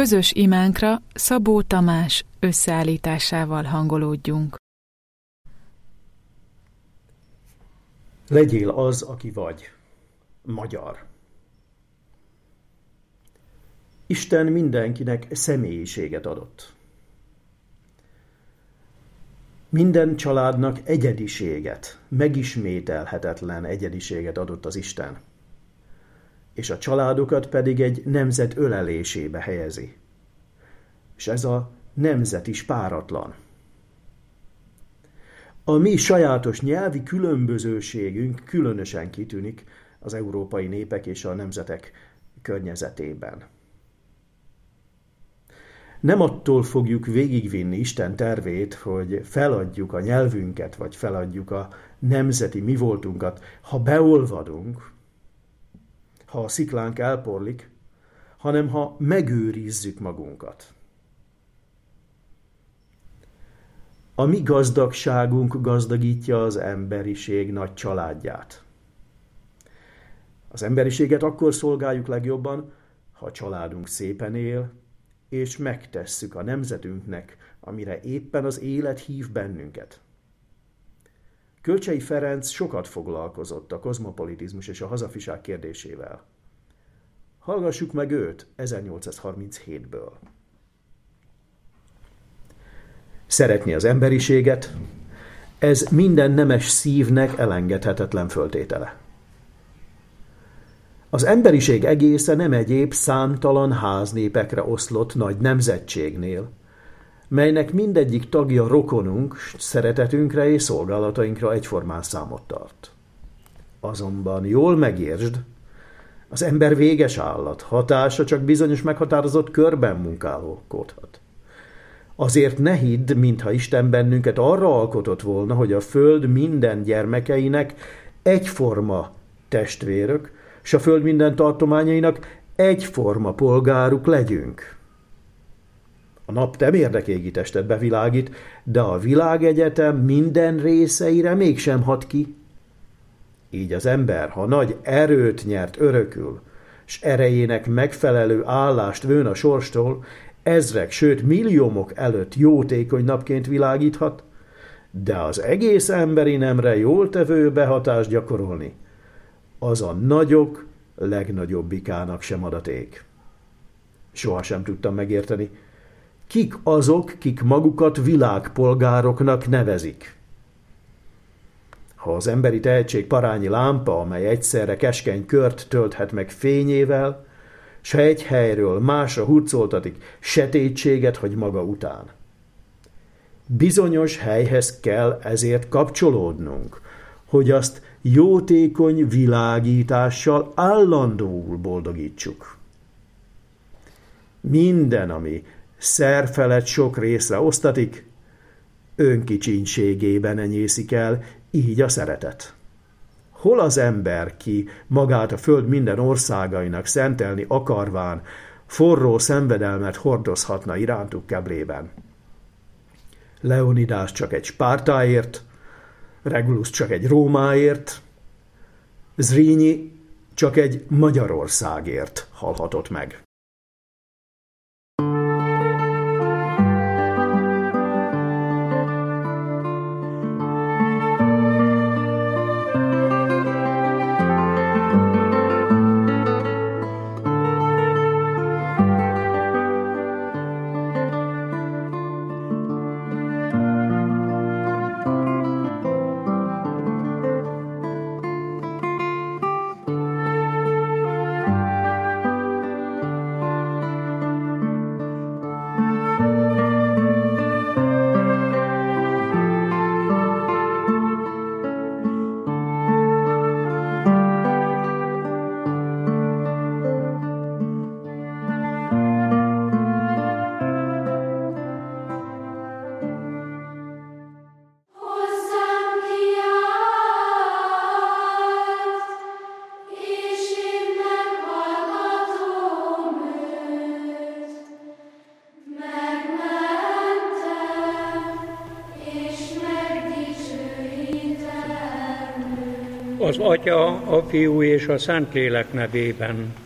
közös imánkra Szabó Tamás összeállításával hangolódjunk. Legyél az, aki vagy. Magyar. Isten mindenkinek személyiséget adott. Minden családnak egyediséget, megismételhetetlen egyediséget adott az Isten, és a családokat pedig egy nemzet ölelésébe helyezi. És ez a nemzet is páratlan. A mi sajátos nyelvi különbözőségünk különösen kitűnik az európai népek és a nemzetek környezetében. Nem attól fogjuk végigvinni Isten tervét, hogy feladjuk a nyelvünket, vagy feladjuk a nemzeti mi voltunkat, ha beolvadunk, ha a sziklánk elporlik, hanem ha megőrizzük magunkat. A mi gazdagságunk gazdagítja az emberiség nagy családját. Az emberiséget akkor szolgáljuk legjobban, ha a családunk szépen él, és megtesszük a nemzetünknek, amire éppen az élet hív bennünket. Kölcsey Ferenc sokat foglalkozott a kozmopolitizmus és a hazafiság kérdésével. Hallgassuk meg őt 1837-ből. Szeretni az emberiséget, ez minden nemes szívnek elengedhetetlen föltétele. Az emberiség egésze nem egyéb számtalan háznépekre oszlott nagy nemzetségnél, melynek mindegyik tagja rokonunk, szeretetünkre és szolgálatainkra egyformán számot tart. Azonban jól megértsd, az ember véges állat, hatása csak bizonyos meghatározott körben munkálkodhat. Azért ne hidd, mintha Isten bennünket arra alkotott volna, hogy a föld minden gyermekeinek egyforma testvérök, s a föld minden tartományainak egyforma polgáruk legyünk. A nap nem érdekégi testet bevilágít, de a világegyetem minden részeire mégsem hat ki. Így az ember, ha nagy erőt nyert örökül, s erejének megfelelő állást vőn a sorstól, ezrek, sőt milliómok előtt jótékony napként világíthat, de az egész emberi nemre jól tevő behatást gyakorolni, az a nagyok legnagyobbikának sem adaték. Soha sem tudtam megérteni, kik azok, kik magukat világpolgároknak nevezik. Ha az emberi tehetség parányi lámpa, amely egyszerre keskeny kört tölthet meg fényével, s ha egy helyről másra hurcoltatik, sötétséget hagy maga után. Bizonyos helyhez kell ezért kapcsolódnunk, hogy azt jótékony világítással állandóul boldogítsuk. Minden, ami szer felett sok részre osztatik, önkicsinségében enyészik el, így a szeretet. Hol az ember, ki magát a föld minden országainak szentelni akarván, forró szenvedelmet hordozhatna irántuk keblében? Leonidas csak egy Spártáért, Regulus csak egy Rómáért, Zrínyi csak egy Magyarországért halhatott meg. Az Atya, a Fiú és a Szentlélek nevében.